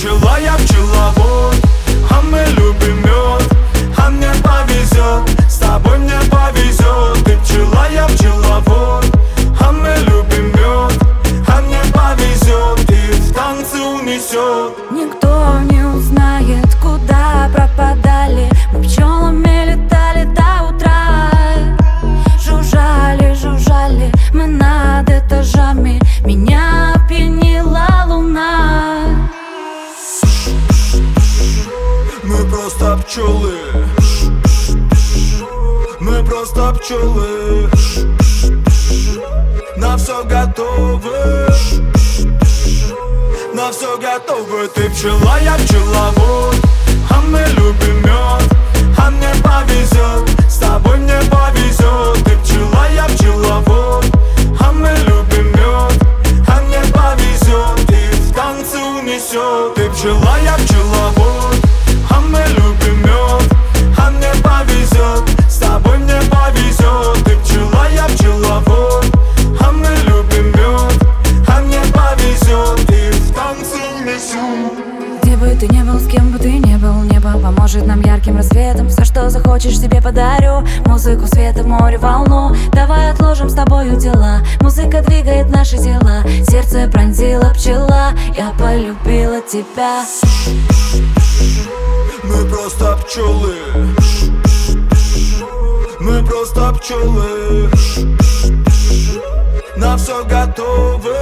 пчела, я пчеловод, а мы любим мед, а мне повезет, с тобой мне повезет. Ты пчела, я пчеловод, а мы любим мед, а мне повезет, и в танцы унесет. Никто не узнает, куда пропадали. Мы пчелами летали до утра. Жужжали, жужжали мы над этажами. Меня опьянила луна. Мы просто пчелы, мы просто пчелы, на все готовы, на все готовы. Ты пчела, я пчеловод, а мы любим мед, а мне повезет, с тобой мне повезет. Ты пчела, я пчеловод, а мы любим мед, а мне повезет, и в танцы унесет. Ты пчела, я пчеловод, а мы любим мед, а мне повезет, с тобой мне повезет. Ты пчела, я пчеловод, а мы любим мед, а мне повезет, и в танцы унесет. Где бы ты ни был, с кем бы ты ни был, небо поможет нам ярким рассветом. Все, что захочешь, себе подарю. Музыку, света, море, волну. Давай отложим с тобою дела. Музыка двигает наши тела. Сердце пронзила пчела, я полюбила тебя. Мы просто пчелы, мы просто пчелы, на все готовы,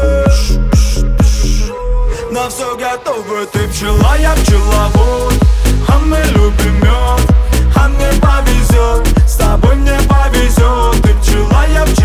на все готовы. Ты пчела, я пчеловод, а мы любим мед, а мне повезет, с тобой мне повезет. Ты пчела, я пчеловод,